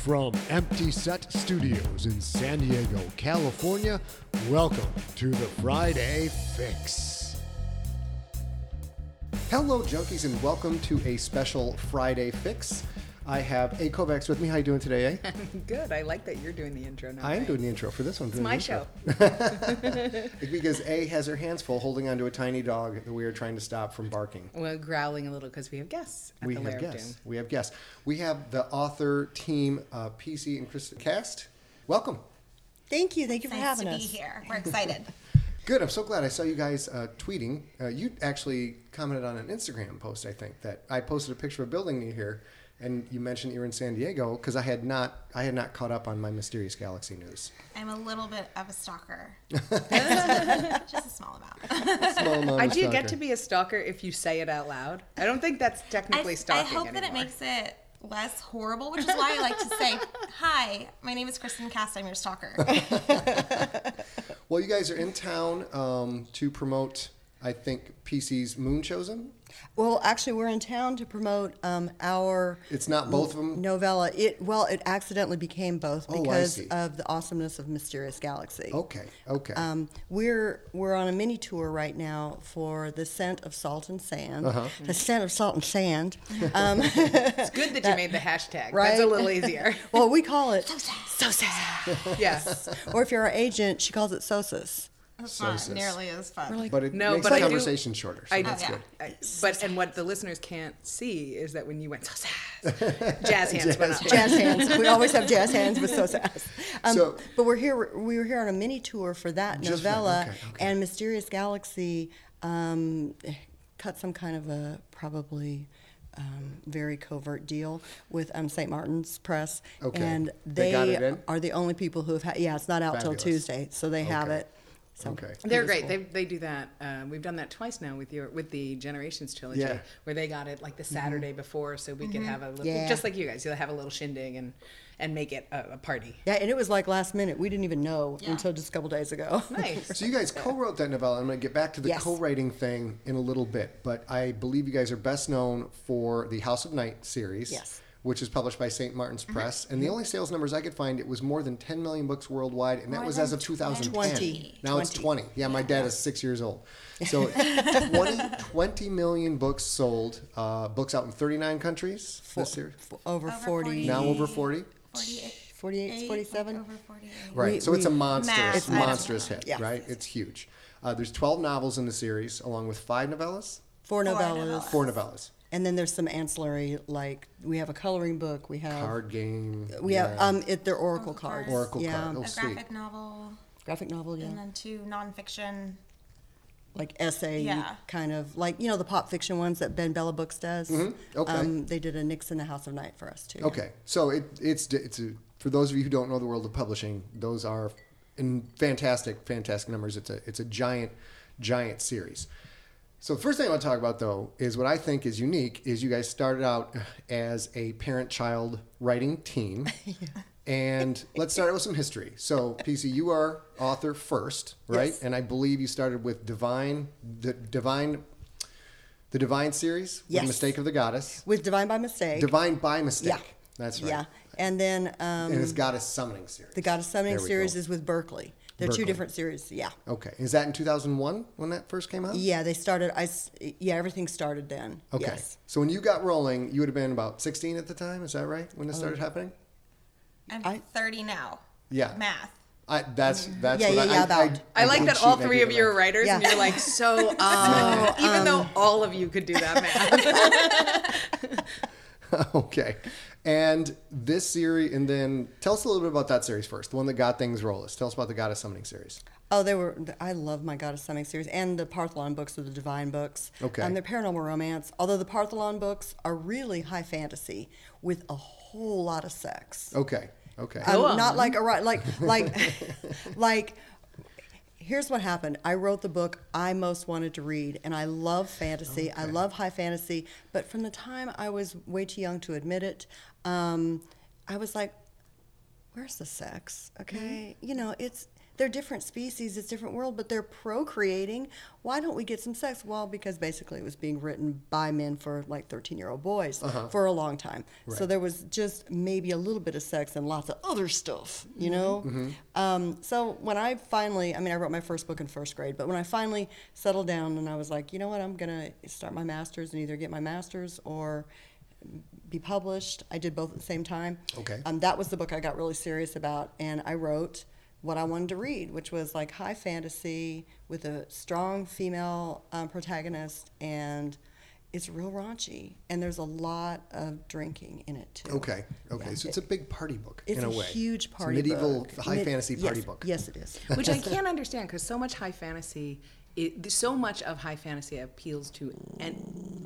From Empty Set Studios in San Diego, California, welcome to the Friday Fix. Hello, junkies, and welcome to a special Friday Fix. I have A. Kovacs with me. How you doing today, A? Good. I like that you're doing the intro now. I am doing the intro for this one. It's my show. Because A has her hands full holding onto a tiny dog that we are trying to stop from barking. Well, growling a little because we have guests at We the have Lair of guests. Doom. We have guests. We have the author team, PC and Kristen Cast. Welcome. Thank you. Thank you for Nice having to us. be here. We're excited. Good. I'm so glad I saw you guys tweeting. You actually commented on an Instagram post, I think, that I posted a picture of a building near here, and you mentioned you were in San Diego because I had not caught up on my Mysterious Galaxy news. I'm a little bit of a stalker. Just a small amount. Small amount I of do stalker. get to be a stalker if you say it out loud. I don't think that's technically I stalking hope anymore. that it makes it less horrible, which is why I like to say, hi, my name is Kristen Cast. I'm your stalker. Well, you guys are in town to promote, I think, PC's Moon Chosen. Well, actually, we're in town to promote our It's not both of them? novella. It accidentally became both Oh, I because see. of the awesomeness of Mysterious Galaxy. Okay. We're on a mini tour right now for The Scent of Salt and Sand. Uh-huh. The Scent of Salt and Sand. It's good that you made the hashtag. Right? That's a little easier. Well, we call it So sad. Yes. or if you're our agent, she calls it Sosis. It's So not sis. nearly as fun. We're like, But it No, makes but the I do- conversation shorter, so I that's yeah. good. And what the listeners can't see is that when you went so sad, jazz hands went up. jazz hands. We always have jazz hands with Sosis. So- But we were here on a mini tour for that Just for that, novella, okay. and Mysterious Galaxy cut some kind of a probably very covert deal with St. Martin's Press, Okay. and They got it in? are the only people who have had. Yeah, it's not out till Fabulous. Tuesday, so they have Okay. it. So Okay. They're it is great. cool. They do that. We've done that twice now with the Generations trilogy, Yeah. where they got it like the Saturday before, so we could have a little, Yeah. just like you guys. You'll have a little shindig and make it a party. Yeah, and it was like last minute. We didn't even know Yeah. until just a couple days ago. Nice. So you guys co-wrote that novella. I'm going to get back to the Yes. co-writing thing in a little bit, but I believe you guys are best known for the House of Night series, Yes. which is published by St. Martin's Press. And the only sales numbers I could find, it was more than 10 million books worldwide, and that More was than as of 2010. 20. Now it's 20. Yeah, my dad is 6 years old. So 20 million books sold, books out in 39 countries this year. Over 40. Now over 40. 48, 47. Over 48. Right, so it's a monstrous, Math, I don't monstrous know. hit, Yeah. right? It's huge. There's 12 novels in the series, along with 5 novellas, Four Four novellas. novellas. 4 novellas. And then there's some ancillary, like we have a coloring book. We have Card game. we yeah. have they're oracle cards. Oracle yeah. card. Oh, A sweet. graphic novel, Graphic novel, yeah. and then 2 nonfiction. Like essay Yeah. kind of like the pop fiction ones that Ben Bella Books does. Mm-hmm. Okay. They did a Nixon the House of Night for us too. Okay, so it's for those of you who don't know the world of publishing, those are in fantastic numbers. It's a giant series. So the first thing I want to talk about, though, is what I think is unique is you guys started out as a parent-child writing team. And let's start out with some history. So, PC, you are author first, right? Yes. And I believe you started with the Divine series, with Yes. Mistake of the Goddess. With Divine by Mistake. Divine by Mistake. Yeah. That's right. Yeah. And then And it's Goddess Summoning series. the Goddess Summoning There we series go. is with Berkeley. They're Berkeley. two different series. Yeah. Okay. Is that in 2001 when that first came out? Yeah, they started. Everything started then. Okay. Yes. So when you got rolling, you would have been about 16 at the time. Is that right? When it started happening? I'm 30 now. Yeah. Math. That's Yeah, what yeah, about. I like did that all cheat, I three did of you are math. writers, and Yeah. you're like, even though all of you could do that math. Okay. And this series, and then tell us a little bit about that series first, the one that got things rolling. Tell us about the Goddess Summoning series. Oh, I love my Goddess Summoning series and the Partholon books or the Divine books. Okay. They're paranormal romance, although the Partholon books are really high fantasy with a whole lot of sex. Okay. Go on. Not like like. Here's what happened. I wrote the book I most wanted to read, and I love fantasy. I love high fantasy, but from the time I was way too young to admit it, I was like, "Where's the sex?" Okay, it's they're different species, it's different world, but they're procreating. Why don't we get some sex? Well, because basically it was being written by men for like 13-year-old boys for a long time. Right. So there was just maybe a little bit of sex and lots of other stuff, you know? So when I finally, I mean, I wrote my first book in first grade, but when I finally settled down and I was like, you know what, I'm going to start my master's and either get my master's or be published. I did both at the same time. Okay. That was the book I got really serious about, and I wrote what I wanted to read, which was like high fantasy with a strong female protagonist, and it's real raunchy, and there's a lot of drinking in it too. Okay. Yeah. So it's a big party book It's in a a way. huge party It's a medieval book. high fantasy party Yes, book. Yes, it is. Which I can't understand because so much high fantasy, so much of high fantasy appeals to, and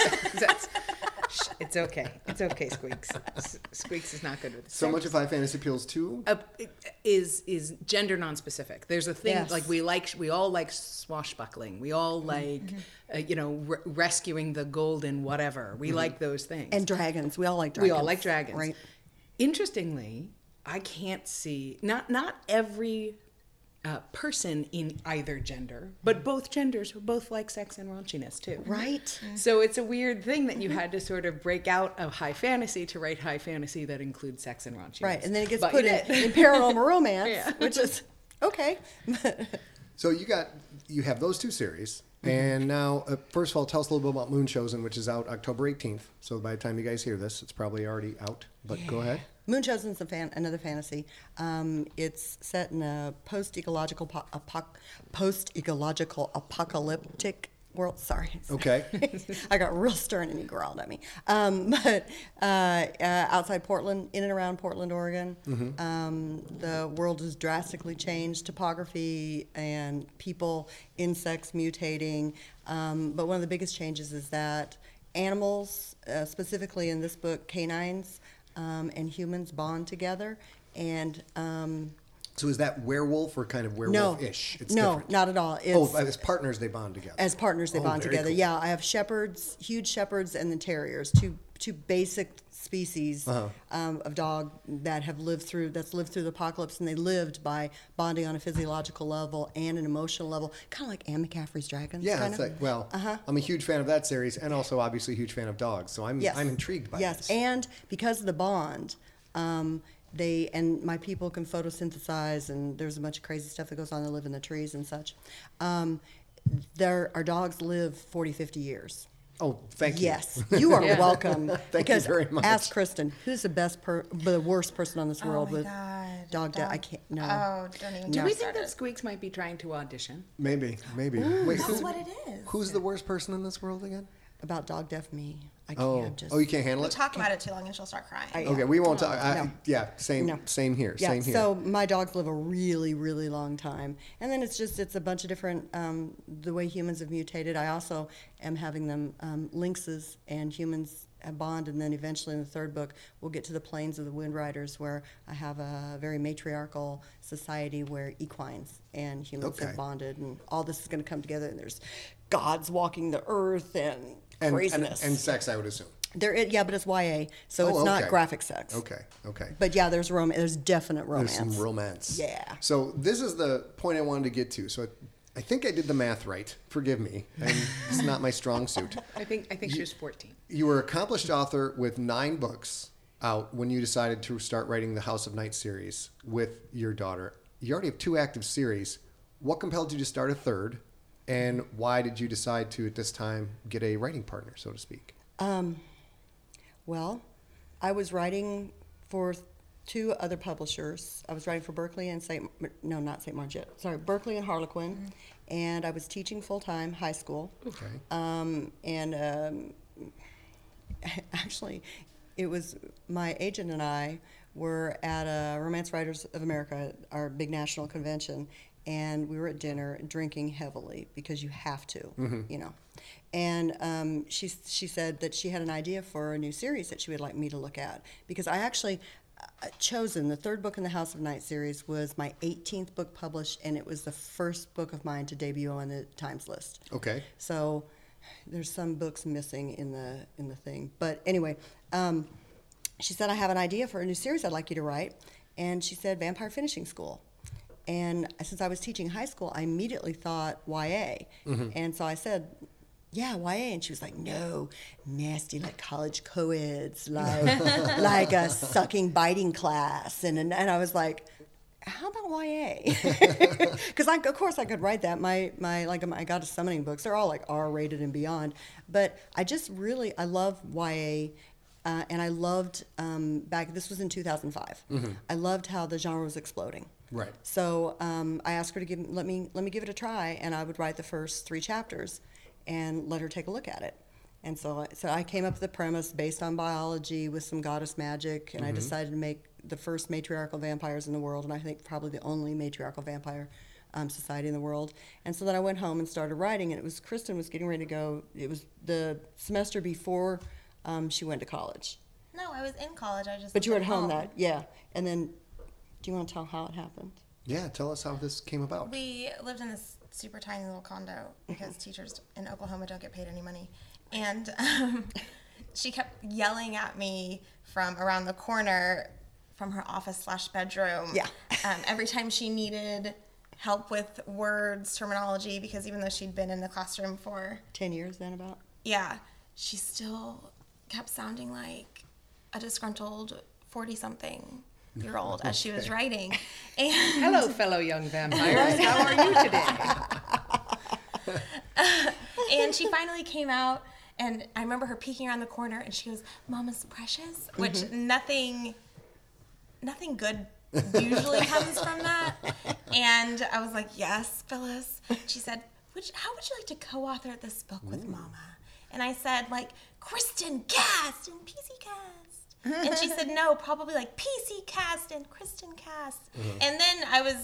it's okay. It's okay, Squeaks. Squeaks is not good with So much of high fantasy appeals to. is gender non-specific. There's a thing Yes. like we all like swashbuckling. We all like rescuing the golden whatever. We like those things. And dragons. We all like dragons. We all like dragons. Right. Interestingly, I can't see not every person in either gender, but both genders both like sex and raunchiness too. Right. So it's a weird thing that you had to sort of break out of high fantasy to write high fantasy that includes sex and raunchiness. Right. And then it gets But put you in did. paranormal romance, Yeah. which is okay. So you have those two series, and now first of all, tell us a little bit about Moonchosen, which is out October 18th. So by the time you guys hear this, it's probably already out. But go ahead. Moonchosen's another fantasy. It's set in a post-ecological apocalyptic world. Sorry. Okay. I got real stern and he growled at me. But outside Portland, in and around Portland, Oregon, the world has drastically changed. Topography and people, insects mutating. But one of the biggest changes is that animals, specifically in this book, canines, and humans bond together, and So is that werewolf or kind of werewolf-ish? It's no, different. not at all. It's, As partners they bond together. as partners, they bond very together. cool. Yeah, I have shepherds, huge shepherds, and then terriers, two basic species of dog that have lived through the apocalypse, and they lived by bonding on a physiological level and an emotional level, kind of like Anne McCaffrey's dragons. Yeah, kinda. it's like, I'm a huge fan of that series, and also obviously a huge fan of dogs. So I'm intrigued by this. And because of the bond, my people can photosynthesize, and there's a bunch of crazy stuff that goes on. They live in the trees and such. Our dogs live 40, 50 years. Oh, thank you. Yes, you are welcome. Thank you very much. Ask Kristen, who's the worst person on this world my with God. dog death? I can't. No. Oh, don't even. Do get we me think started. that Squeaks might be trying to audition? Maybe. Wait, That's what it is. who's the worst person in this world again? About dog deaf me. I can't. Oh, Just, you can't handle We it? talk about it too long and she'll start crying. Okay, we won't talk. No. Same No. Same here. Yeah, Same here. so my dogs live a really, really long time. And then it's a bunch of different, the way humans have mutated. I also am having them, lynxes and humans bond, and then eventually in the third book, we'll get to the plains of the Wind Riders, where I have a very matriarchal society where equines and humans have bonded, and all this is going to come together, and there's gods walking the earth and craziness. And sex, I would assume. But it's YA, so it's not okay. graphic sex. Okay. But yeah, there's There's definite romance. There's some romance. Yeah. So this is the point I wanted to get to. So I think I did the math right. Forgive me. And it's not my strong suit. I think she was 14. You were an accomplished author with 9 books out when you decided to start writing the House of Night series with your daughter. You already have 2 active series. What compelled you to start a third? And why did you decide to, at this time, get a writing partner, so to speak? Well, I was writing for 2 other publishers. I was writing for Berkeley and Berkeley and Harlequin, and I was teaching full-time high school. Okay. Actually, it was my agent and I were at Romance Writers of America, our big national convention, and we were at dinner drinking heavily because you have to, you know. And she said that she had an idea for a new series that she would like me to look at, because I actually chosen the 3rd book in the House of Night series was my 18th book published, and it was the first book of mine to debut on the Times list. Okay. So there's some books missing in the thing, but anyway, she said, I have an idea for a new series I'd like you to write, and she said Vampire Finishing School. And since I was teaching high school, I immediately thought YA. And so I said, yeah, YA. And she was like, no, nasty, like college co-eds, like a sucking, biting class. And I was like, how about YA? Because of course I could write that. My Goddess Summoning books, they're all like R-rated and beyond. But I love YA. And I loved, this was in 2005. I loved how the genre was exploding. Right. So I asked her to let me give it a try, and I would write the first 3 chapters and let her take a look at it. And so I came up with the premise based on biology with some goddess magic, and I decided to make the first matriarchal vampires in the world, and I think probably the only matriarchal vampire society in the world. And so then I went home and started writing, and Kristen was getting ready to go. It was the semester before she went to college. No, I was in college. But you were at home yeah. And then, do you want to tell how it happened? Yeah, tell us how this came about. We lived in this super tiny little condo because teachers in Oklahoma don't get paid any money. And she kept yelling at me from around the corner from her office/bedroom. Yeah. Every time she needed help with words, terminology, because even though she'd been in the classroom for 10 years then about? Yeah, she still kept sounding like a disgruntled 40-something-year-old as she was writing. And Hello, fellow young vampires. How are you today? And she finally came out, and I remember her peeking around the corner, and she goes, "Mama's precious," which nothing good usually comes from that. And I was like, "Yes, Phyllis." She said, "How would you like to co-author this book with Mama?" And I said, like, Kristen Cast and PC Cast. And she said, no, probably like PC Cast and Kristen Cast. And then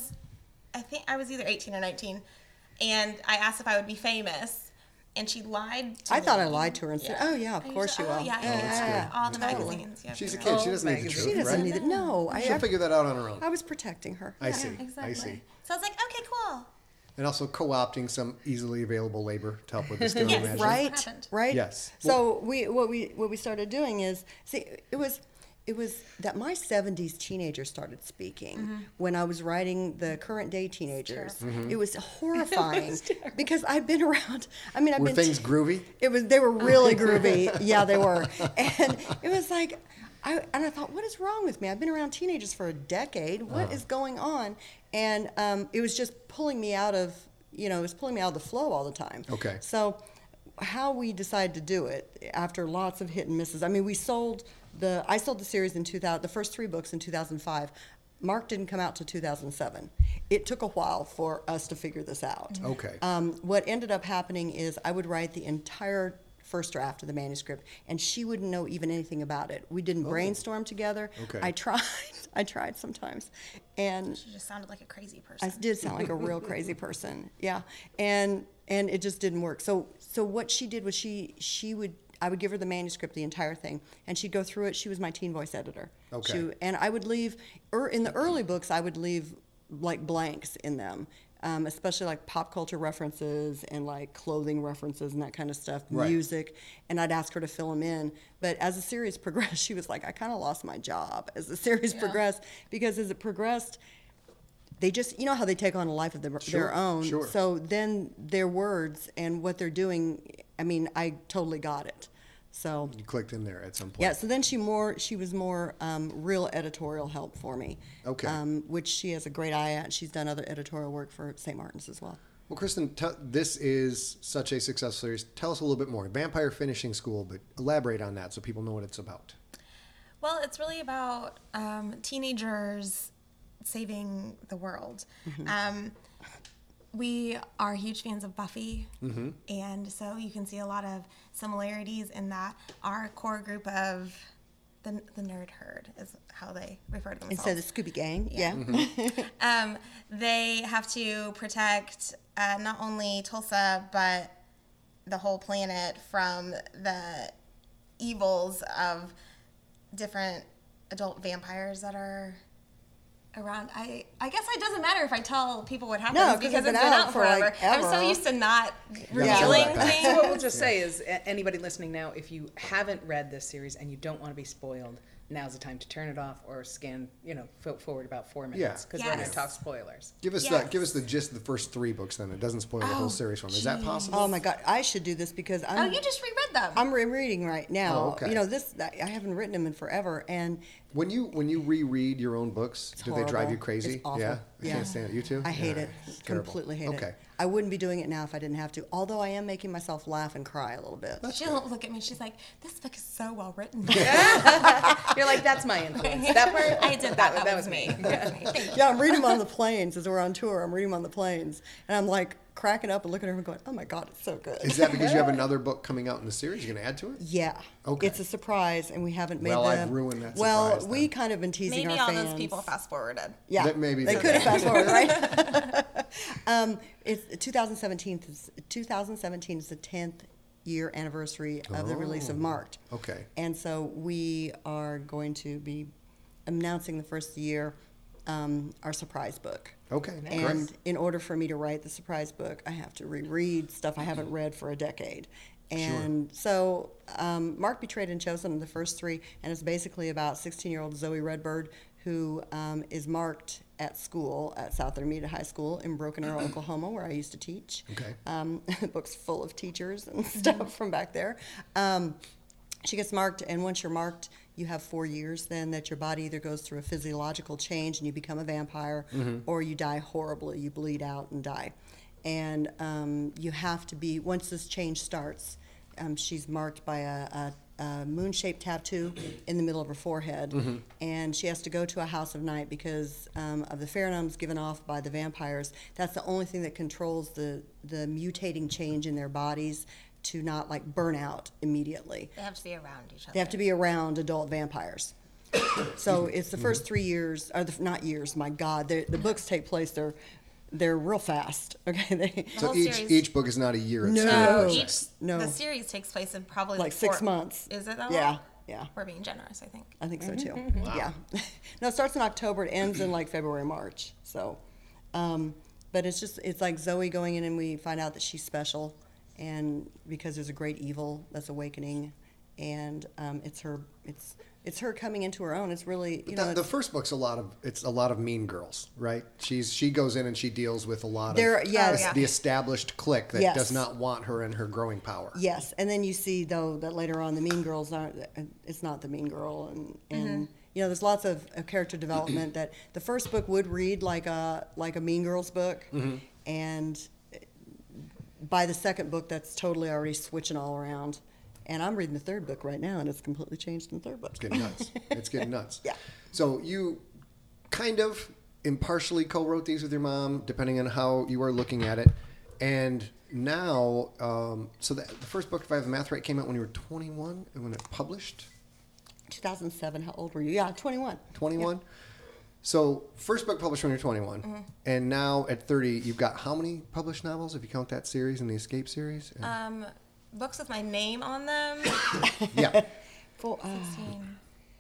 I think I was either 18 or 19, and I asked if I would be famous. And she lied to me. I thought I lied to her and said, oh, yeah, of course you will. Oh, yeah, all the magazines. Yeah, She's a kid. She doesn't need the truth, She doesn't right? need it. No. She'll figure that out on her own. I was protecting her. I see. exactly. I see. So I was like, okay, cool. And also co-opting some easily available labor to help with the skill Yes. magic. Right, happened. right. Yes. So what we started doing is, it was that my 70s teenagers started speaking when I was writing the current day teenagers. It was horrifying because I'd been around. I mean, Were things groovy? They were really groovy. Yeah, they were, and it was like. I thought, what is wrong with me? I've been around teenagers for a decade. What is going on? And it was just pulling me out of, the flow all the time. Okay. So how we decided to do it after lots of hit and misses. I mean, I sold the series in 2000, the first 3 books in 2005. Mark didn't come out till 2007. It took a while for us to figure this out. Okay. What ended up happening is I would write the entire first draft of the manuscript, and she wouldn't know even anything about it. We didn't brainstorm together. Okay. I tried sometimes, and She just sounded like a crazy person. I did sound like a real crazy person. Yeah, and it just didn't work. So what she did was I would give her the manuscript, the entire thing, and she'd go through it. She was my teen voice editor. Okay. And I would leave in the early books. I would leave like blanks in them. Especially like pop culture references and like clothing references and that kind of stuff, Right. music, and I'd ask her to fill them in. But as the series progressed, she was like, I kind of lost my job as the series progressed, because as it progressed, they just, how they take on a life of their own. Sure. So then their words and what they're doing, I mean, I totally got it. So You clicked in there at some point. yeah, so then she was more real editorial help for me. Okay. Which she has a great eye at. She's done other editorial work for St. Martin's as well. Well, Kristen, this is such a successful series. Tell us a little bit more. Vampire Finishing School, but elaborate on that so people know what it's about. Well, it's really about teenagers saving the world. We are huge fans of Buffy, and so you can see a lot of similarities in that. Our core group of the nerd herd is how they refer to themselves. Instead of the Scooby Gang, yeah. They have to protect not only Tulsa, but the whole planet from the evils of different adult vampires that are around. I guess it doesn't matter if I tell people what happens No, 'cause because it's it's been been out out for, like, forever. I'm so ever. used to not Yeah. revealing Yeah. things. So what we'll just say is, anybody listening now, if you haven't read this series and you don't want to be spoiled, now's the time to turn it off or scan, forward about 4 minutes because we're going Yes. to talk spoilers. Give us Yes. give us the gist of the first 3 books. Then it doesn't spoil the whole series for me. Is that possible? Oh my God, I should do this because I'm. You just reread them. I'm rereading right now. Oh, okay. I haven't written them in forever, and When you reread your own books, do they drive horrible. you crazy? It's awful. Yeah, I Yeah. can't stand it. You too? I hate Yeah, it. it's terrible. Completely hate Okay. it. I wouldn't be doing it now if I didn't have to. Although I am making myself laugh and cry a little bit. She'll look at me. She's like, "This book is so well written." You're like, that's my influence. That part, I did that. That was me. me. Thank you. Yeah, I'm reading them on the planes as we're on tour. I'm reading them on the planes, and I'm like cracking up and looking at her and going, "Oh my God, it's so good." Is that because you have another book coming out in the series? You're going to add to it? Yeah. Okay. It's a surprise, and we haven't made Well, the. I've ruined that Well, surprise we then. kind of been teasing Maybe our all fans. those people fast forwarded. Yeah, That maybe they they could have did. fast forward, right? It's 2017. 2017 is the 10th year anniversary of the release of Marked. Okay. And so we are going to be announcing the first year our surprise book. Okay. And Great. in order for me to write the surprise book, I have to reread stuff I haven't read for a decade. And so Mark, Betrayed, and Chosen are the first 3, and it's basically about 16-year-old Zoe Redbird, who is marked at school at South Intermediate High School in Broken Arrow, Oklahoma, where I used to teach. Okay. The book's full of teachers and stuff from back there. She gets marked, and once you're marked, you have 4 years then that your body either goes through a physiological change and you become a vampire, or you die horribly, you bleed out and die. And you have to be, once this change starts, she's marked by a moon-shaped tattoo in the middle of her forehead, and she has to go to a house of night because of the pheromones given off by the vampires. That's the only thing that controls the mutating change in their bodies to not like burn out immediately. They have to be around each other. They have to be around adult vampires. So it's the first 3 years, or not years. My God, the books take place. They're real fast. Okay, So whole each series- book is not a year. It's No. per Each se. No. the series takes place in probably like 6 months. Is it that Yeah, long? yeah. We're being generous, I think. I think so too. Yeah. No, it starts in October. It ends in like February, March. So, but it's like Zoe going in and we find out that she's special, and because there's a great evil that's awakening, and it's her coming into her own. It's really The first book's a lot of Mean Girls, right? She goes in and she deals with a lot There- of yes. Oh, yeah. the established clique that Yes. does not want her in her growing power. Yes, and then you see though that later on the Mean Girls aren't. It's not the Mean Girl, and there's lots of character development that the first book would read like a Mean Girls book, and by the second book that's totally already switching all around. And I'm reading the third book right now, and it's completely changed in the third book. It's getting nuts. It's getting nuts. Yeah. So you kind of impartially co-wrote these with your mom, depending on how you are looking at it. And now, so the first book, if I have the math right, came out when you were 21, and when it published, 2007. How old were you? Yeah, 21. 21. So first book published when you're 21, and now at 30, you've got how many published novels if you count that series and the Escape series? And- Books with my name on them. yeah. For, 16.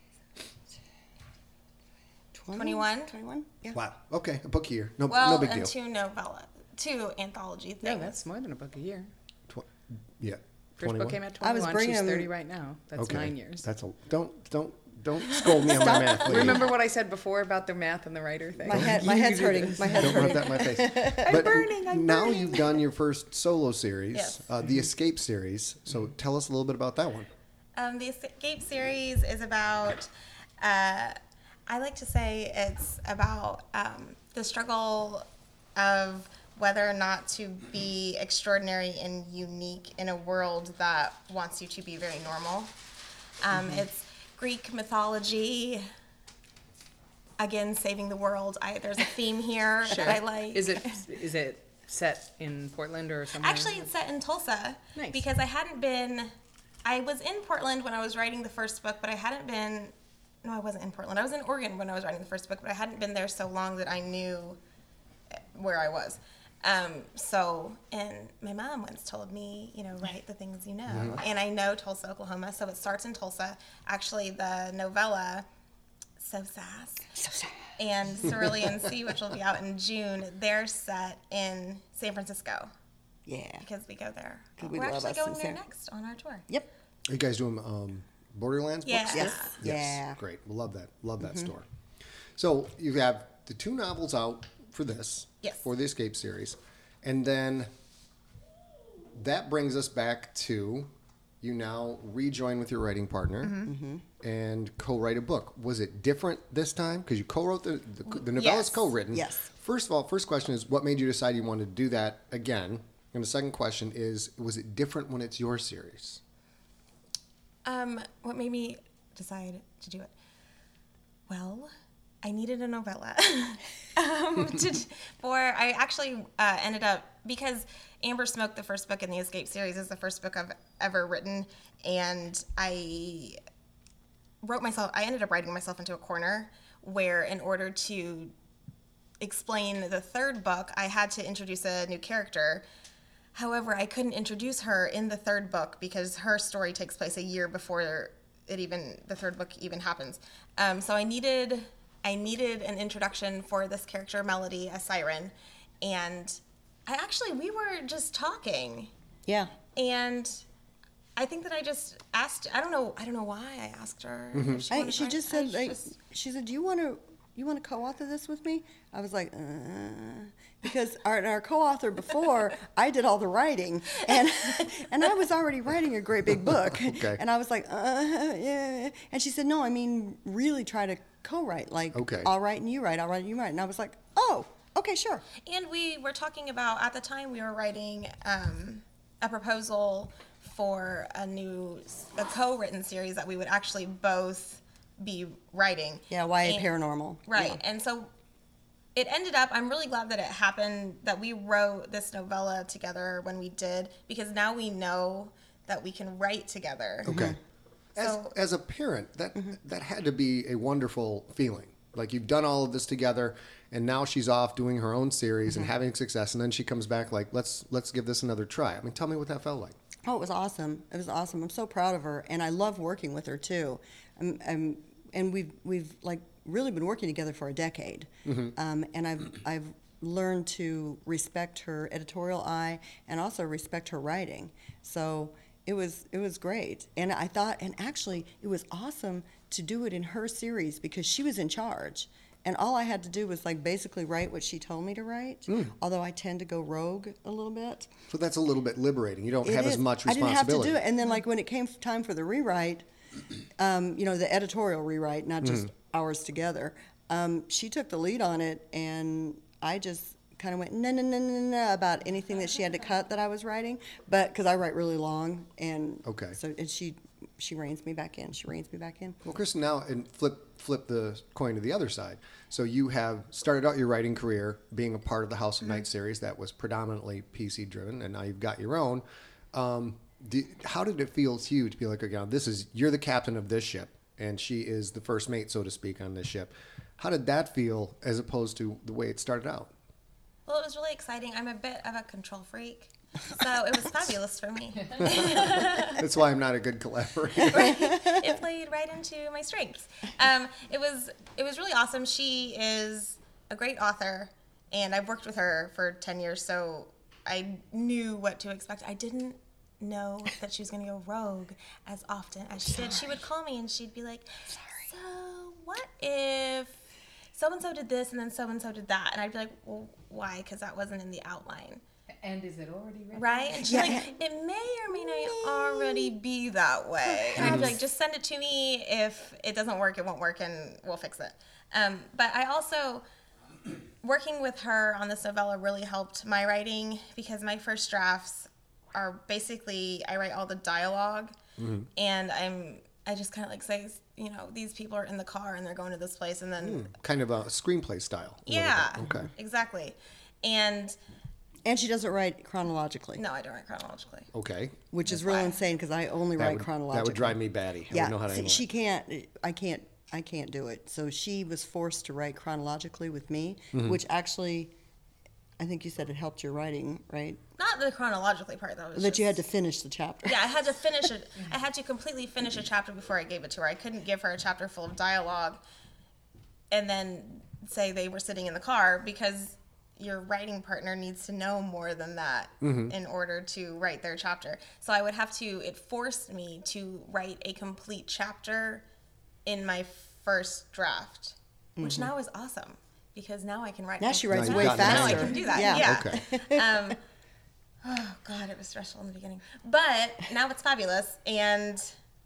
21. 21. Yeah. Wow. Okay, a book a year. No, Well, no big and deal. two anthology things. No, that's more than a book a year. Yeah. First 21? book came out I was 21. bringing She's them- 30 right now. That's 9 years. That's a don't scold me on my math. lady. Remember what I said before about the math and the writer thing? My head's hurting. My head's Don't rub hurting. that in my face. But I'm now burning. you've done your first solo series, Yes. the Escape series. So tell us a little bit about that one. The Escape series is about, I like to say it's about the struggle of whether or not to be extraordinary and unique in a world that wants you to be very normal. It's Greek mythology, again, saving the world. There's a theme here that I like. Is it set in Portland or somewhere? Actually, it's set in Tulsa. Nice. Because I was in Portland when I was writing the first book, but I hadn't been, no, I wasn't in Portland. I was in Oregon when I was writing the first book, but I hadn't been there so long that I knew where I was. And my mom once told me, write the things you know. And I know Tulsa, Oklahoma, so it starts in Tulsa. Actually, the novella So Sass. So sad. And Cerulean Sea, which will be out in June, they're set in San Francisco Yeah. because we go there. 'Cause we We're love actually us in going there San- next on our tour. Yep. Are you guys doing Borderlands Yeah. books? Yes. Yes. Yeah. Great. We love that. Love that store. So you have the 2 novels out for this. Yes. For the Escape series. And then that brings us back to you now rejoin with your writing partner and co-write a book. Was it different this time? Because you co-wrote the novella's Yes. co-written. Yes. First of all, first question is what made you decide you wanted to do that again? And the second question is, was it different when it's your series? What made me decide to do it? Well, I needed a novella. I actually ended up, because Amber Smoke, the first book in the Escape series, is the first book I've ever written, and I ended up writing myself into a corner where, in order to explain the third book, I had to introduce a new character. However, I couldn't introduce her in the third book because her story takes place a year before the third book even happens. So I needed an introduction for this character, Melody, a siren, and we were just talking, Yeah. and I think that I just asked. I don't know why I asked her. if she wanted She to just write. said, like, she said, do you want to co-author this with me? I was like, because our co-author before, I did all the writing, and I was already writing a great big book, Okay. and I was like, yeah. And she said, no, I mean, really try to co-write, like, Okay. I'll write and you write, I'll write and you write, and I was like, oh, okay, sure. And we were talking about, at the time, we were writing a proposal for a co-written series that we would actually both be writing. Yeah, YA And- Paranormal. Right. Yeah. And so it ended up, I'm really glad that it happened, that we wrote this novella together when we did, because now we know that we can write together. Okay. So- As a parent, that had to be a wonderful feeling. Like you've done all of this together, and now she's off doing her own series and having success, and then she comes back like, let's give this another try. I mean, tell me what that felt like. Oh, it was awesome. It was awesome. I'm so proud of her, and I love working with her too. And we've like really been working together for a decade, and I've learned to respect her editorial eye and also respect her writing. So it was great, and I thought, and actually, it was awesome to do it in her series because she was in charge. And all I had to do was like basically write what she told me to write. Although I tend to go rogue a little bit. So that's a little bit liberating. You don't It have as is. much I didn't responsibility. have to do it. And then like when it came time for the rewrite, the editorial rewrite, not just ours together, she took the lead on it, and I just kind of went no about anything that she had to cut that I was writing, but because I write really long, and Okay. so and she reins me back in. She reins me back in. Well, Kristen, now and flip the coin to the other side. So you have started out your writing career being a part of the House of Night series that was predominantly PC driven, and now you've got your own. How did it feel to you to be like, okay, you're the captain of this ship, and she is the first mate, so to speak, on this ship? How did that feel as opposed to the way it started out? Well, it was really exciting. I'm a bit of a control freak, so it was fabulous for me. That's why I'm not a good collaborator. It played right into my strengths. It was really awesome. She is a great author, and I've worked with her for 10 years, so I knew what to expect. I didn't know that she was going to go rogue as often as she did. She would call me and she'd be like, so what if so-and-so did this and then so-and-so did that? And I'd be like, well, why? Because that wasn't in the outline. And is it already written? Right? And she's like, it may or may not already be that way. And I'd be like, just send it to me. If it doesn't work, it won't work, and we'll fix it. But I also, working with her on this novella really helped my writing, because my first drafts are basically, I write all the dialogue, and I just kind of like say, these people are in the car and they're going to this place, and then Kind of a screenplay style. a little yeah, bit. Okay. exactly. And And she doesn't write chronologically, no, I don't write chronologically. Okay. which is really insane because I only write chronologically. That would drive me batty. I Yeah, wouldn't know how to see, handle she it. can't. I can't do it. So she was forced to write chronologically with me, which actually, I think you said it helped your writing, right? Not the chronologically part, though. That you had to finish the chapter. Yeah, I had to finish it. I had to completely finish a chapter before I gave it to her. I couldn't give her a chapter full of dialogue and then say they were sitting in the car, because your writing partner needs to know more than that in order to write their chapter. So I would have to, it forced me to write a complete chapter in my first draft, which now is awesome, because now I can write. Now she writes Now way you've gotten the faster. hang I can do that. Yeah. Yeah. Okay. Oh God, it was stressful in the beginning, but now it's fabulous, and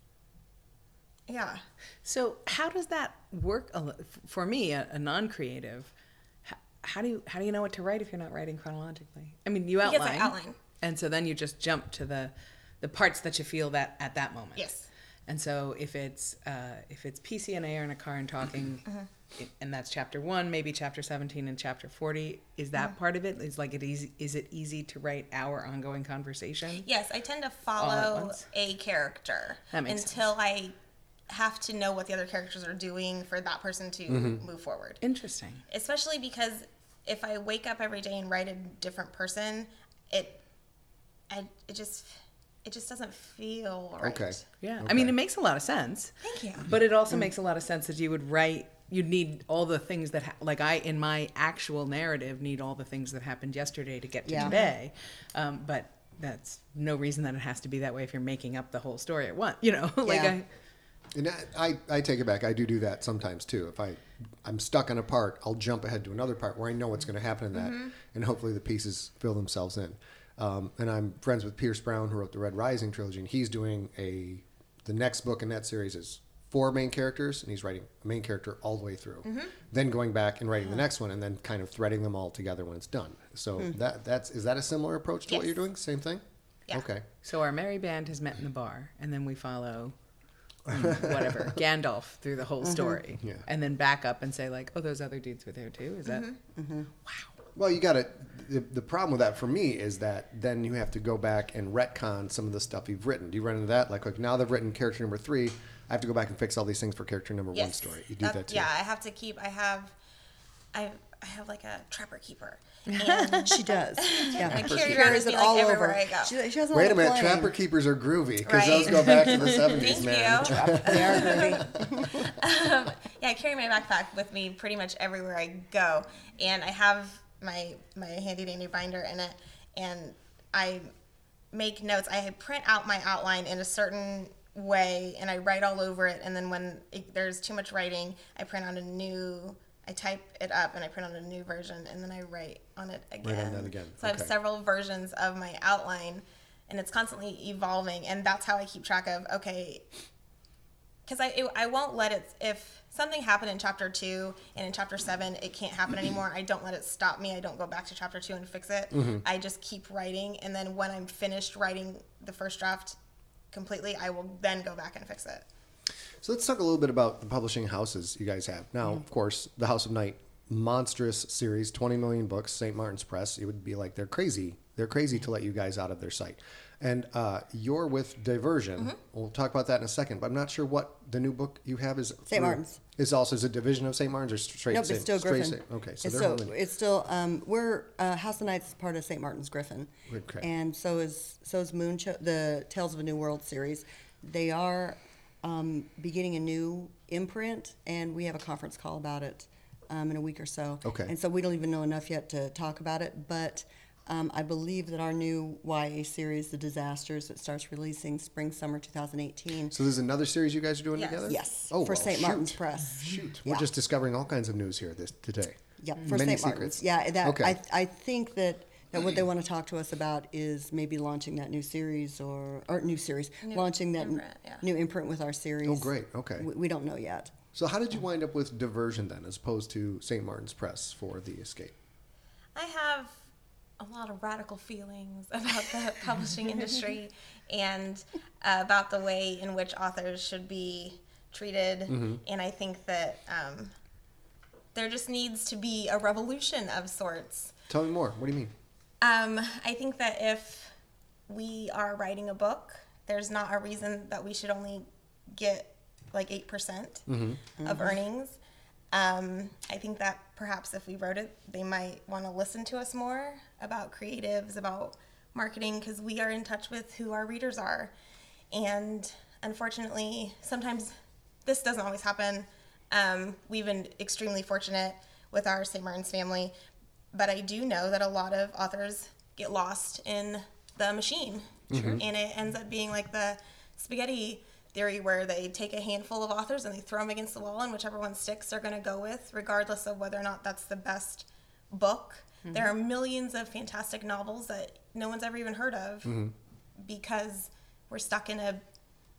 yeah. So how does that work for me, a non-creative? How do you know what to write if you're not writing chronologically? I mean, you Because I outline, outline. and so then you just jump to the parts that you feel that at that moment. Yes. And so if it's PC and A are in a car and talking, and that's chapter 1, maybe chapter 17 and chapter 40, is that part of it? Is it easy to write our ongoing conversation? Yes, I tend to at follow once? a character That makes until I have to know what the other characters are doing for that person to move forward. Interesting. Especially because if I wake up every day and write a different person, it just doesn't feel right. Okay. Yeah. Okay. I mean, it makes a lot of sense. Thank you. But it also makes a lot of sense that you would write. You'd need all the things that, like I, in my actual narrative, need all the things that happened yesterday to get to Yeah. today. But that's no reason that it has to be that way if you're making up the whole story at once. You know, like Yeah. And I take it back. I do that sometimes too. If I'm stuck on a part, I'll jump ahead to another part where I know what's going to happen in that, and hopefully the pieces fill themselves in. And I'm friends with Pierce Brown, who wrote the Red Rising trilogy, and he's doing the next book in that series is 4 main characters, and he's writing a main character all the way through. Then going back and writing the next one, and then kind of threading them all together when it's done. So is that a similar approach to what Yes. you're doing? Same thing? Yeah. Okay. So our merry band has met in the bar, and then we follow whatever Gandalf through the whole story, Yeah. and then back up and say like, oh, those other dudes were there too. Is that? Well, you got to. The problem with that for me is that then you have to go back and retcon some of the stuff you've written. Do you run into that? Like now they've written character number 3. I have to go back and fix all these things for character number 1 story. You do that too. Yeah, I have to keep. I have like a trapper keeper. And She does. Yeah. I She carry it around carries with it me, like, all everywhere over. I go. She doesn't Wait like a minute, playing. trapper keepers are groovy because Right. those go back to the 70s, Thank man. you. They are groovy. Yeah, I carry my backpack with me pretty much everywhere I go, and I have my handy dandy binder in it, and I make notes. I print out my outline in a certain way, and I write all over it. And then when there's too much writing, I type it up and I print on a new version, and then I write on it again. Write on that again. So I have Okay. several versions of my outline, and it's constantly evolving, and that's how I keep track of, okay, because I won't let it, if something happened in chapter 2 and in chapter 7 it can't happen anymore, I don't let it stop me. I don't go back to chapter 2 and fix it. I just keep writing, and then when I'm finished writing the first draft completely, I will then go back and fix it. So let's talk a little bit about the publishing houses you guys have. Now, of course, the House of Night, monstrous series, 20 million books, St. Martin's Press. It would be like they're crazy. They're crazy to let you guys out of their site. And you're with Diversion. We'll talk about that in a second. But I'm not sure what the new book you have is. St. Martin's. Is also is a division of St. Martin's or straight? Nope, it's still Griffin. Okay, so it's they're still, holding. it's still we're House of Nights is part of St. Martin's Griffin, Okay. and so is the Tales of a New World series. They are beginning a new imprint, and we have a conference call about it in a week or so. Okay. And so we don't even know enough yet to talk about it, but I believe that our new YA series, The Disasters, that starts releasing spring/summer 2018. So there's another series you guys are doing Yes. together? Yes, Oh, for well, St. Martin's shoot. Press. Shoot, Yeah. we're just discovering all kinds of news here today. Yep, for Many St. Martin's. secrets. Yeah, that Okay. I think that what they want to talk to us about is maybe launching that new series launching that imprint, yeah. new imprint with our series. Oh, great. Okay. We don't know yet. So how did you wind up with Diversion then, as opposed to St. Martin's Press for The Escape? I have a lot of radical feelings about the publishing industry and about the way in which authors should be treated. And I think that there just needs to be a revolution of sorts. Tell me more. What do you mean? I think that if we are writing a book, there's not a reason that we should only get like 8% of earnings. I think that perhaps if we wrote it, they might want to listen to us more about creatives, about marketing, because we are in touch with who our readers are. And unfortunately, sometimes this doesn't always happen. We've been extremely fortunate with our St. Martin's family, but I do know that a lot of authors get lost in the machine. And it ends up being like the spaghetti theory where they take a handful of authors and they throw them against the wall, and whichever one sticks they're going to go with, regardless of whether or not that's the best book. There are millions of fantastic novels that no one's ever even heard of because we're stuck in a,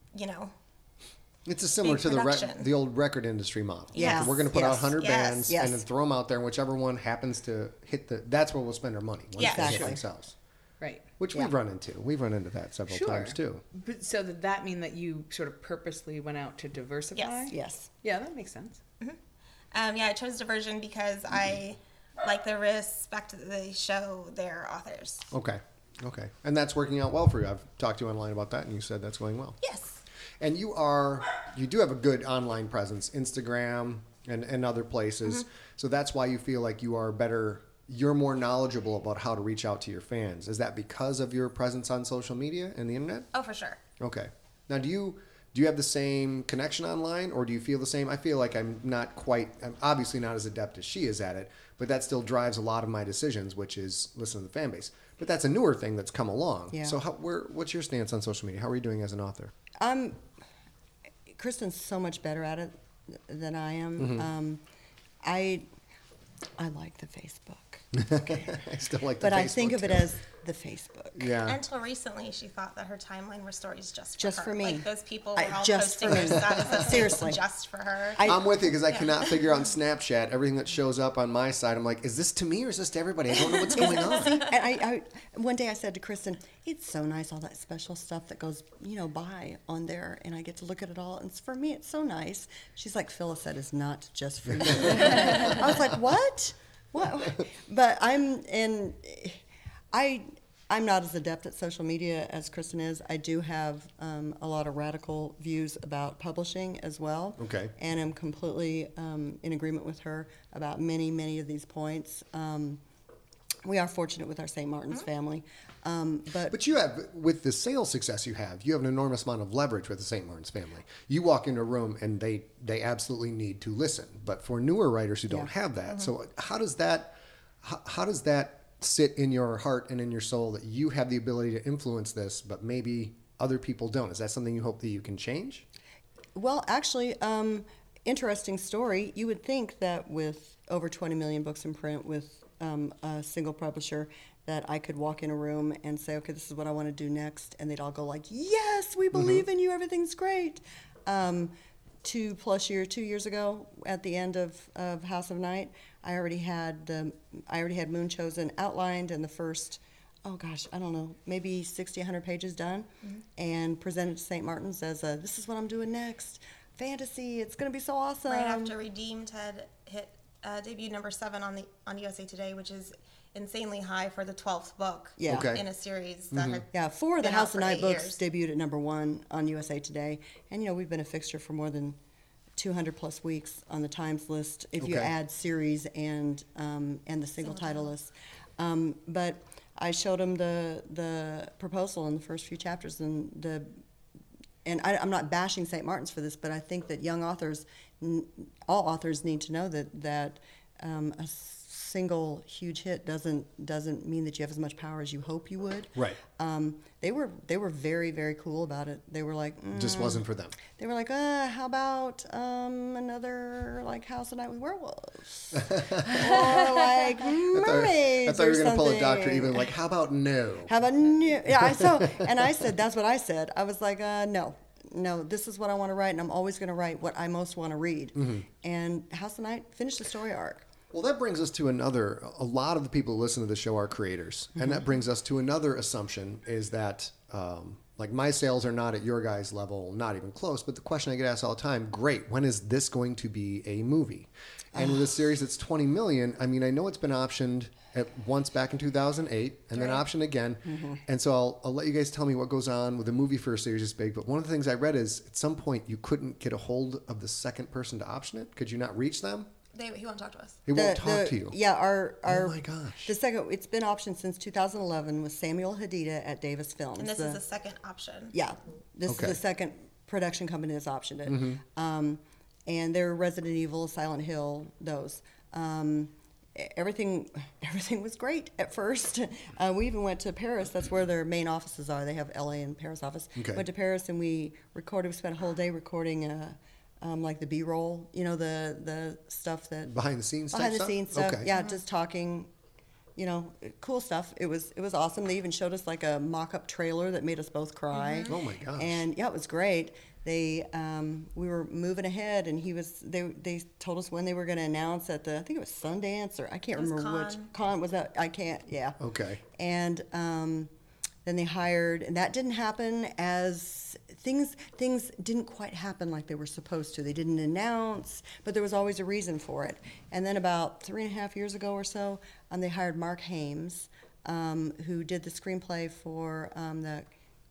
It's similar big to production. the old record industry model. Yes. Like, we're going to put out Yes. 100 Yes. bands Yes. and then throw them out there, and whichever one happens to hit that's where we'll spend our money. Once Yeah. they hit Exactly. themselves. Right. Which Yeah. we've run into. We've run into that several times too. But so did that mean that you sort of purposely went out to diversify? Yes. Yes. Yeah, that makes sense. I chose diversion because I like the respect that they show their authors. Okay. And that's working out well for you. I've talked to you online about that, and you said that's going well. Yes. And you do have a good online presence, Instagram and other places. So that's why you feel like you're more knowledgeable about how to reach out to your fans. Is that because of your presence on social media and the internet? Oh, for sure. Okay. Now, do you have the same connection online, or do you feel the same? I feel like I'm obviously not as adept as she is at it, but that still drives a lot of my decisions, which is listen to the fan base. But that's a newer thing that's come along. Yeah. So what's your stance on social media? How are you doing as an author? Kristen's so much better at it than I Mm-hmm. am. I like the Facebook. I still like the But I Facebook think of it too. as the Facebook. Yeah. Until recently, she thought that her timeline were stories just Just her. for me. Like those people were all Just posting for their me. statuses Seriously. just for her. I'm with you because I cannot figure out on Snapchat everything that shows up on my side. I'm like, is this to me or is this to everybody? I don't know what's going on. And I one day I said to Kristen, it's so nice all that special stuff that goes, by on there, and I get to look at it all. And for me, it's so nice. She's like, Phyllis said, it's not just for you. I was like, what? What? But I'm not as adept at social media as Kristen is. I do have a lot of radical views about publishing as well. Okay. And I'm completely in agreement with her about many of these points. We are fortunate with our St. Martin's family. But you have, with the sales success you have an enormous amount of leverage with the St. Martin's family. You walk into a room and they absolutely need to listen. But for newer writers who don't have that, so how does that sit in your heart and in your soul that you have the ability to influence this, but maybe other people don't? Is that something you hope that you can change? Well, actually, interesting story. You would think that with over 20 million books in print with a single publisher, that I could walk in a room and say, okay, this is what I want to do next. And they'd all go like, yes, we believe in you. Everything's great. 2 years ago, at the end of House of Night, I already had Moon Chosen outlined and the first, maybe 60, 100 pages done, and presented to St. Martin's as this is what I'm doing next. Fantasy, it's going to be so awesome. Right after Redeemed had hit debut number 7 on USA Today, which is insanely high for the 12th book Yeah. Okay. in a series that had Yeah, 4 of the been House out of for Night 8 books years. debuted at number 1 on USA Today, and we've been a fixture for more than 200 plus weeks on the Times list if you Okay. add series and the single title list. But I showed them the proposal in the first few chapters, and I'm not bashing St. Martin's for this, but I think that young authors, all authors need to know that a single huge hit doesn't mean that you have as much power as you hope you would. Right. They were very, very cool about it. They were like, Just wasn't for them. they were like, how about another like House of Night with werewolves, or like mermaids, I thought you were or going to pull a Dr. something. Even, like, how about no? How about no? Yeah, I said that's what I said. I was like, no, this is what I want to write, and I'm always going to write what I most want to read. And House of Night finished the story arc. Well, that brings us to a lot of the people who listen to the show are creators. And that brings us to another assumption is that, like, my sales are not at your guys' level, not even close. But the question I get asked all the time, great, when is this going to be a movie? And with a series that's 20 million, I mean, I know it's been optioned once back in 2008 and then optioned again. And so I'll let you guys tell me what goes on with a movie for a series this big. But one of the things I read is at some point you couldn't get a hold of the second person to option it. Could you not reach them? He won't talk to us. He won't talk to you. Yeah, our Oh my gosh. it's been optioned since 2011 with Samuel Hadida at Davis Films. And this is the second option. Yeah, this Okay. is the second production company that's optioned it. and they're Resident Evil, Silent Hill, those. Everything was great at first. We even went to Paris. That's where their main offices are. They have LA and Paris office. Okay. Went to Paris and we recorded. We spent a whole day recording, like the B-roll. You know, the stuff that Behind the scenes stuff. Okay. Yeah, just talking. You know, cool stuff. It was awesome. They even showed us like a mock-up trailer that made us both cry. Oh my gosh. And yeah, it was great. They we were moving ahead, and they told us when they were going to announce at I think it was Sundance, or I can't It was remember which Cannes. con was that. I can't. Yeah. Okay. And then they hired, and that didn't happen as things didn't quite happen like they were supposed to. They didn't announce, but there was always a reason for it. And then about 3.5 years ago or so, they hired Mark Hames, who did the screenplay for the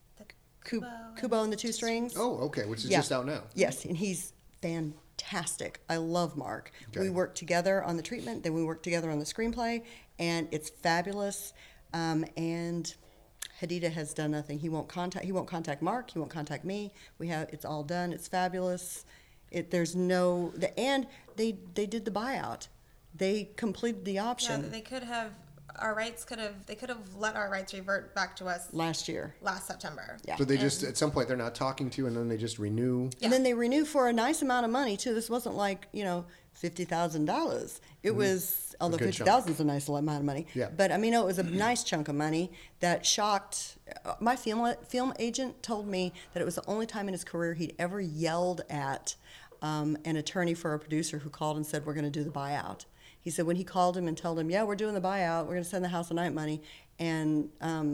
Kubo and the Two Strings. Oh, okay, which is Yeah. just out now. Yes, and he's fantastic. I love Mark. Okay. We worked together on the treatment, then we worked together on the screenplay, and it's fabulous. And Hadida has done nothing. He won't contact Mark. He won't contact me. It's all done. It's fabulous. And they did the buyout. They completed the Yeah, option they could have let our rights revert back to us last year. last September. Yeah. So they just at some point they're not talking to you, and then they just renew. And then they renew for a nice amount of money too. This wasn't like $50,000. It was, although good chunk. $50,000 is a nice amount of money. Yeah. But I mean, it was a nice chunk of money that shocked. My film agent told me that it was the only time in his career he'd ever yelled at an attorney for a producer who called and said, "We're going to do the buyout." He said when he called him and told him, "Yeah, we're doing the buyout. We're going to send the House of Night money," and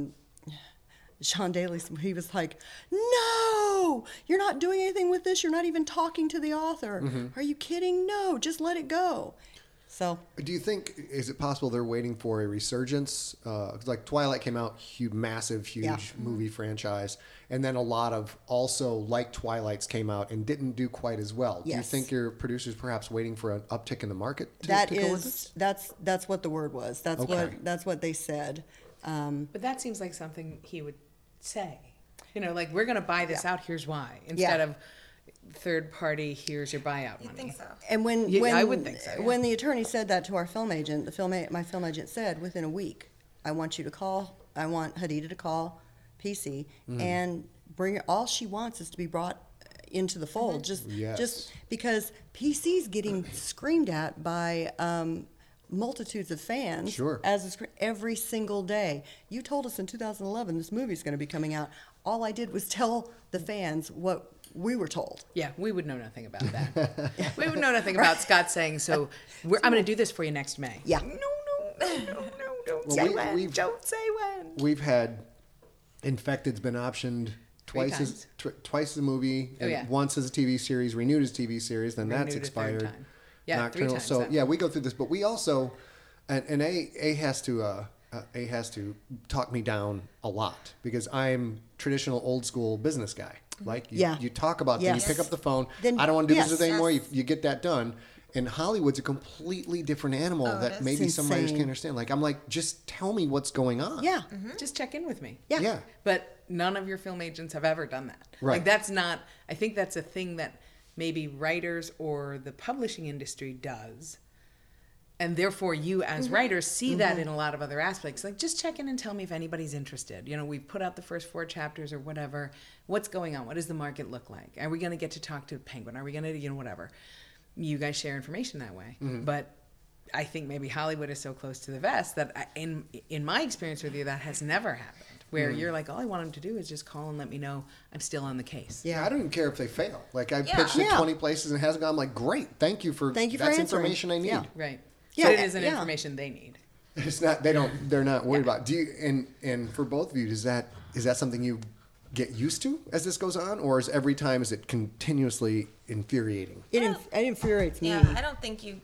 Sean Daly, he was like, "No, you're not doing anything with this. You're not even talking to the author. Are you kidding? No, just let it go." So Do you think, is it possible they're waiting for a resurgence? Like Twilight came out, massive, huge Yeah. movie franchise. And then a lot of also like Twilights came out and didn't do quite as well. Do you Yes. think your producer's perhaps waiting for an uptick in the market to that go with this? is that's what the word was. Okay. That's what they said. But that seems like something he would say. Like, we're going to buy this out, here's why. Instead of third party, here's your buyout money. I think so. And when Yeah, I would think so, yeah. when the attorney said that to our film agent, my film agent said, within a week, I want Hadida to call PC and bring all she wants is to be brought into the fold. Yes. Just because PC's getting screamed at by multitudes of fans Sure. every single day. You told us in 2011 this movie's going to be coming out. All I did was tell the fans what we were told. Yeah, we would know nothing about that. We would know nothing about Scott saying, so I'm going to do this for you next May. Yeah. No, don't Well, say we- when. we've- Don't say when. We've had Infected's been optioned twice times. twice as a movie, and yeah. once as a TV series, renewed as TV series, then that's Renewed a third expired. time. Yeah, 3 Nocturnal. times So that yeah, one. we go through this, but we also, and A has to talk me down a lot because I'm traditional old school business guy. Like you talk about things, Yes. you pick up the phone. Then- I don't want to do yes. this anymore. Yes. You get that done. And Hollywood's a completely different animal Oh, it that is. maybe It's some writers insane. can't understand. Like I'm like, just tell me what's going on. Yeah. Just check in with me. Yeah. Yeah. But none of your film agents have ever done that. Right. Like, that's not, I think that's a thing that maybe writers or the publishing industry does. And therefore, you as writers see that in a lot of other aspects. Like, just check in and tell me if anybody's interested. We've put out the first 4 chapters or whatever. What's going on? What does the market look like? Are we going to get to talk to Penguin? Are we going to, whatever. You guys share information that way. But I think maybe Hollywood is so close to the vest that in my experience with you, that has never happened. Where you're like, all I want them to do is just call and let me know I'm still on the case. Yeah, I don't even care if they fail. Like I've Yeah. pitched it Yeah. 20 places and it hasn't gone. I'm like, great, thank you for Thank you for that's answering. information I need. Yeah. Right. Yeah, So it isn't yeah. information they need. It's not. They're not worried about. Do you? And for both of you, is that something you get used to as this goes on, or is it continuously infuriating? It infuriates me. Yeah, I don't think you,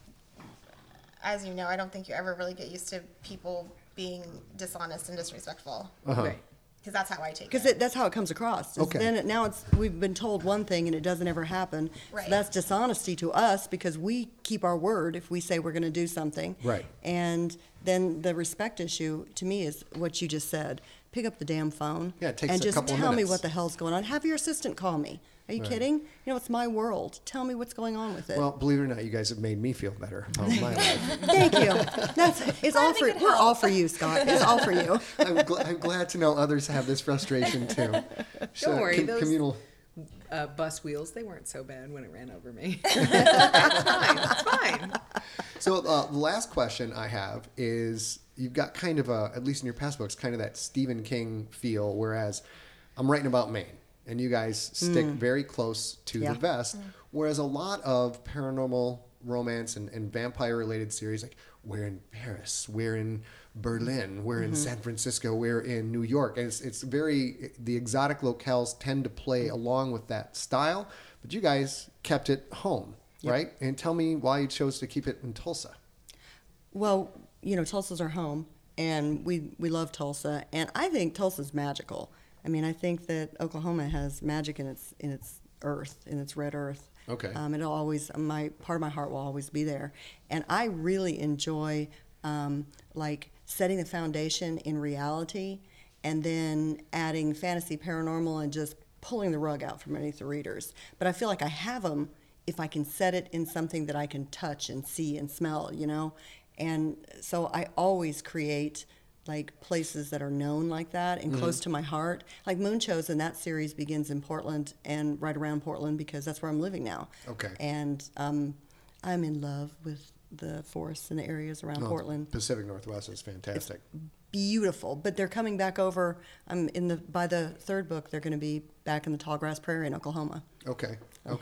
as you know, I don't think you ever really get used to people being dishonest and disrespectful. Right. Because that's how I take Because it. that's how it comes across. Okay. Now we've been told one thing and it doesn't ever happen. Right. So that's dishonesty to us because we keep our word if we say we're going to do something. Right. And then the respect issue to me is what you just said. pick up the damn phone Yeah, it takes and a just couple of tell me minutes. what the hell's going on. Have your assistant call me. Are you Right. kidding? You know, it's my world. Tell me what's going on with it. Well, believe it or not, you guys have made me feel better about my life. Thank you. It's all for it we're all helped. for you, Scott. It's all for you. I'm glad to know others have this frustration too. Don't worry, those- communal. Bus wheels, they weren't so bad when it ran over me. It's fine. So the last question I have is, you've got kind of at least in your past books, kind of that Stephen King feel, whereas I'm writing about Maine, and you guys stick very close to Yeah. the vest, whereas a lot of paranormal romance and vampire-related series, like we're in Paris, we're in Berlin, we're in San Francisco, we're in New York, and it's very, the exotic locales tend to play along with that style, but you guys kept it home, right? And tell me why you chose to keep it in Tulsa. Well, you know, Tulsa's our home, and we love Tulsa, and I think Tulsa's magical. I mean, I think that Oklahoma has magic in its earth, in its red earth. Okay. It'll always, part of my heart will always be there, and I really enjoy like setting the foundation in reality, and then adding fantasy, paranormal, and just pulling the rug out from underneath the readers. But I feel like I have them if I can set it in something that I can touch and see and smell, you know. And so I always create like places that are known like that and close to my heart. Like Moonchosen, that series begins in Portland and right around Portland because that's where I'm living now. Okay. And I'm in love with the forests and the areas around Portland. Pacific Northwest is fantastic. Beautiful, but they're coming back over. By the third book, they're going to be back in the Tallgrass Prairie in Oklahoma. Okay.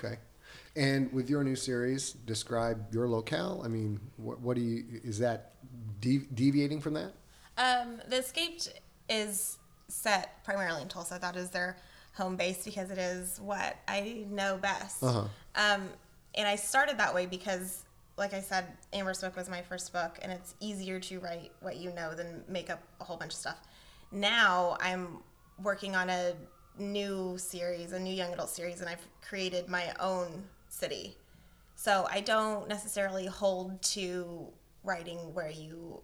And with your new series, describe your locale. I mean, what do you, is that deviating from that? The Escaped is set primarily in Tulsa. That is their home base because it is what I know best. And I started that way because, like I said, Amber's book was my first book, and it's easier to write what you know than make up a whole bunch of stuff. Now I'm working on a new series, a new young adult series, and I've created my own city. So I don't necessarily hold to writing where you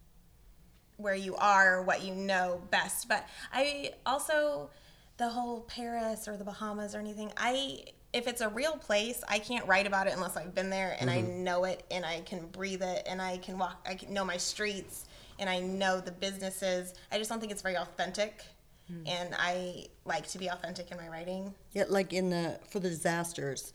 are, what you know best. But I also, the whole Paris or the Bahamas or anything, if it's a real place, I can't write about it unless I've been there and I know it and I can breathe it and I can walk, I can know my streets and I know the businesses. I just don't think it's very authentic. And I like to be authentic in my writing. Yeah, like for the disasters,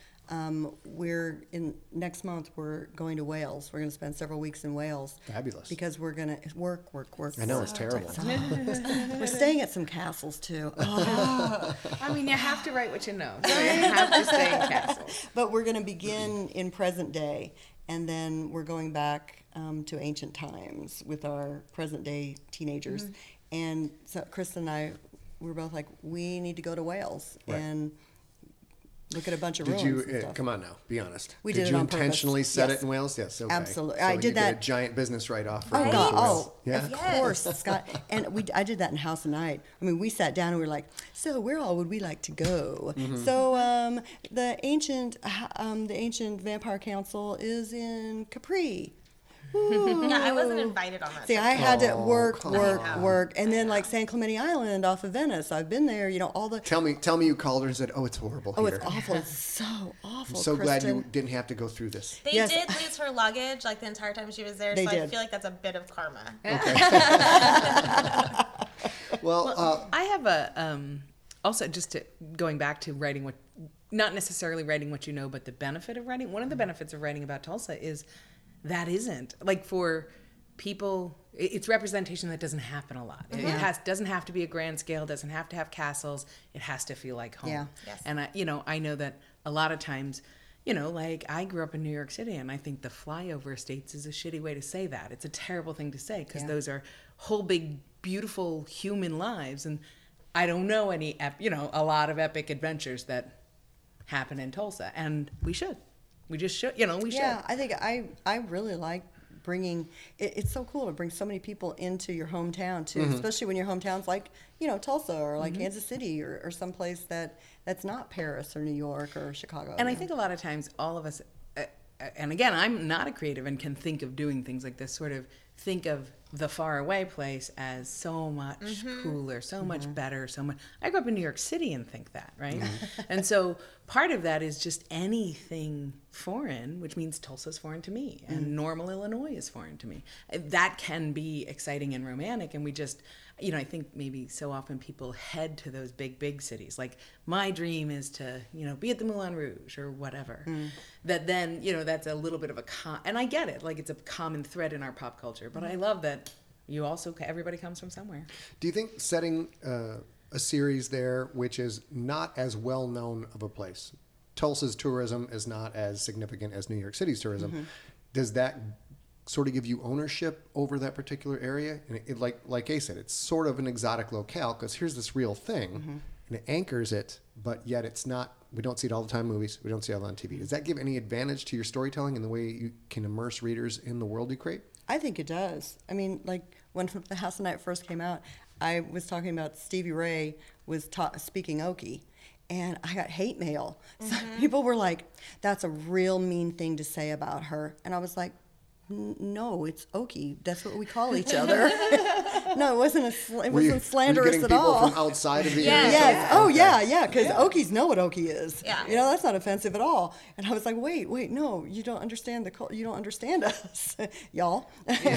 next month we're going to Wales. We're going to spend several weeks in Wales. Fabulous. Because we're going to work. I know, it's terrible. We're staying at some castles too. Oh. I mean, you have to write what you know. So you have to stay in castles. But we're going to begin in present day, and then we're going back to ancient times with our present day teenagers. And so Krista and I, we were both like, we need to go to Wales and look at a bunch of Did ruins you, and stuff. come on now, be honest. We did did it you on purpose. intentionally set Yes. it in Wales? Yes, okay. Absolutely. So I you did get that. a giant business write-off for Oh going God! to Wales. Oh, Yeah? of course, Scott. And I did that in House of Night. I mean, we sat down and we were like, "So where all would we like to go?" So the ancient Vampire Council is in Capri. Yeah, I wasn't invited on that. See, trip. I had to Oh, work, come on. and then like San Clemente Island off of Venice. I've been there. You know, all the. Tell me you called her and said, "Oh, it's horrible Oh, here." it's awful. It's so awful. I'm so glad you Kristen. didn't have to go through this. They Yes. did lose her luggage like the entire time she was there, They so I did. feel like that's a bit of karma. Well, I have a also going back to writing what, not necessarily writing what you know, but the benefit of writing. One of the benefits of writing about Tulsa is that isn't like for people. It's representation that doesn't happen a lot. It doesn't have to be a grand scale. Doesn't have to have castles. It has to feel like home. Yeah. Yes. And I know that a lot of times. Like I grew up in New York City, and I think the flyover estates is a shitty way to say that. It's a terrible thing to say because those are whole big, beautiful human lives, and I don't know any, a lot of epic adventures that happen in Tulsa, and we should. We just should. We should. Yeah, I think I really like bringing. It's so cool to bring so many people into your hometown too, especially when your hometown's like Tulsa or like Kansas City or someplace that's not Paris or New York or Chicago. And I think a lot of times all of us, and again, I'm not a creative and can think of doing things like this, sort of think of the faraway place as so much cooler, so much better, so much. I grew up in New York City and think that, right? And so part of that is just anything foreign, which means Tulsa's foreign to me, and Normal, Illinois is foreign to me. That can be exciting and romantic, and we just, you know, I think maybe so often people head to those big cities. Like, my dream is to, you know, be at the Moulin Rouge or whatever. That then, you know, that's a little bit of and I get it, like it's a common thread in our pop culture, but I love that everybody comes from somewhere. Do you think setting a series there, which is not as well known of a place, Tulsa's tourism is not as significant as New York City's tourism, does that sort of give you ownership over that particular area? And it, like Kay said, it's sort of an exotic locale because here's this real thing, and it anchors it, but yet it's not. We don't see it all the time in movies. We don't see it all on TV. Does that give any advantage to your storytelling and the way you can immerse readers in the world you create? I think it does. I mean, like when The House of Night first came out, I was talking about Stevie Ray was speaking Okie, and I got hate mail. So people were like, "That's a real mean thing to say about her," and I was like, "No, it's Okie. That's what we call each other." No, it wasn't slanderous at all. People from outside of the area? Yes. Oh, yeah, because Okies know what Okie is. Yeah. You know, that's not offensive at all. And I was like, wait, no, you don't understand you don't understand us, y'all.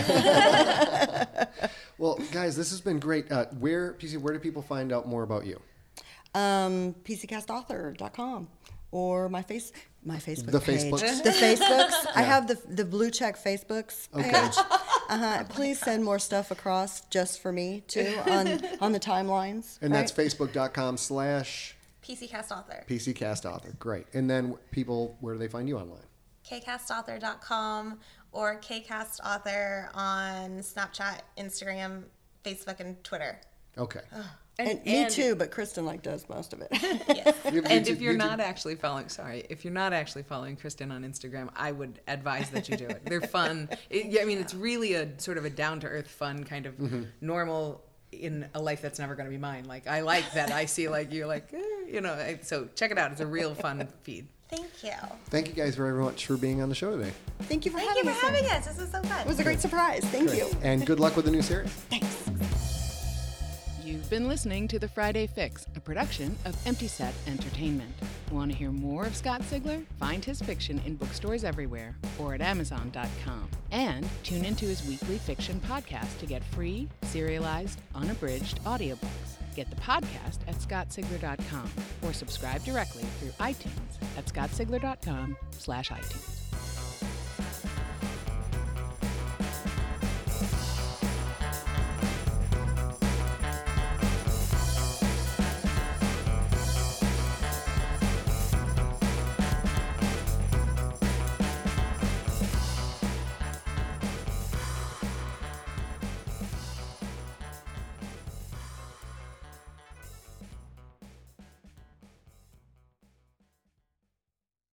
Well, guys, this has been great. Where do people find out more about you? PCcastauthor.com or my Facebook page. Facebooks? The Facebooks. Yeah. I have the blue check Facebooks page. Please send more stuff across just for me too on the timelines. And that's facebook.com/ PCcastauthor. PCcastauthor. Great. And then people, where do they find you online? KCastauthor.com or KCastAuthor on Snapchat, Instagram, Facebook, and Twitter. Okay. And me too, but Kristen does most of it. Yes. And if you're not actually following Kristen on Instagram, I would advise that you do it. They're fun. It's really a sort of a down-to-earth, fun kind of normal in a life that's never going to be mine. Like, I like that. I see you're so check it out. It's a real fun feed. Thank you. Thank you guys very much for being on the show today. Thank you for having us. This was so fun. It was a great surprise. Thank you. And good luck with the new series. Thanks. You've been listening to The Friday Fix, a production of Empty Set Entertainment. Want to hear more of Scott Sigler? Find his fiction in bookstores everywhere or at Amazon.com. And tune into his weekly fiction podcast to get free, serialized, unabridged audiobooks. Get the podcast at scottsigler.com or subscribe directly through iTunes at scottsigler.com/iTunes.